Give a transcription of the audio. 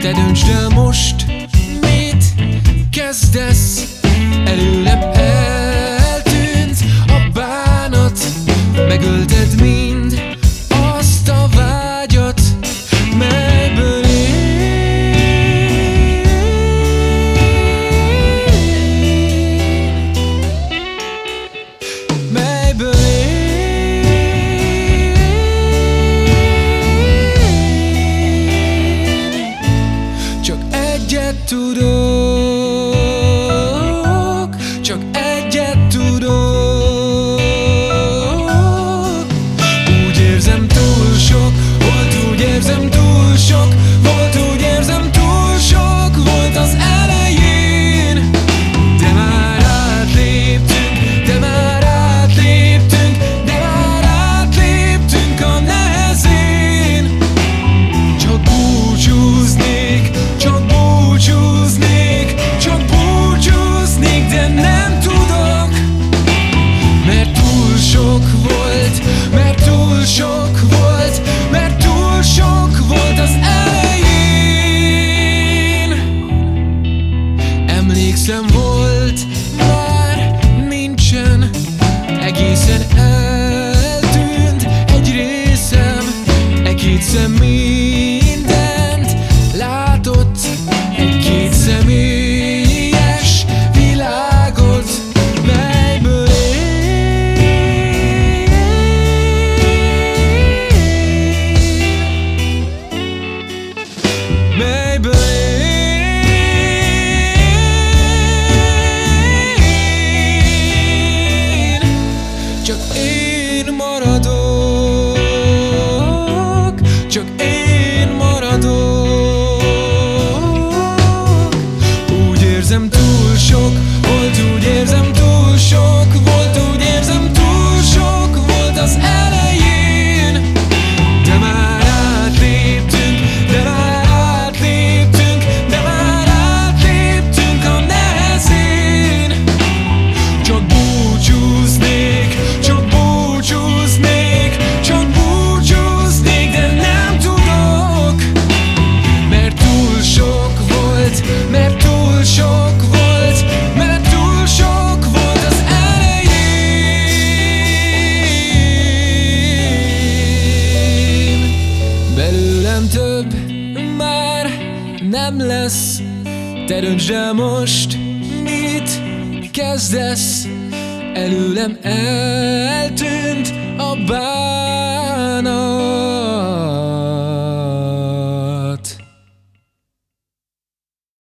Te döntsd el most, mit kezdesz. Előlem eltűnt a bánat, megölted mind azt a vágyat, melyből tudok, csak egyet tudok. Úgy érzem túl sok volt, úgy érzem túl sok volt, úgy érzem túl sok volt az elején. De már átléptünk, de már átléptünk, de már átléptünk a nehezén. Csak búcsúznék, csak búcsúznék, de nem tudok. Mert túl sok volt, mert túl sok volt, mert túl sok volt az elején. Emlékszem, volt, már nincsen, egészen eltűnt egy részem. Egy-két szem mindent látott, egy-két személyes világot, melyből melyből csak én maradok, csak én maradok. Úgy érzem, túl sok volt, úgy érzem, túl sok volt, úgy érzem, túl sok volt az elején. De már átléptünk, de már átléptünk, de már átléptünk a nehezén. Csak búcsúznék, csak búcsúznék, csak búcsúznék, de nem tudok. Mert túl sok volt, mert túl sok volt, mert túl sok volt az elején. Belőlem több már nem lesz. Te döntsd el most, mit kezdesz. Előlem eltűnt a bár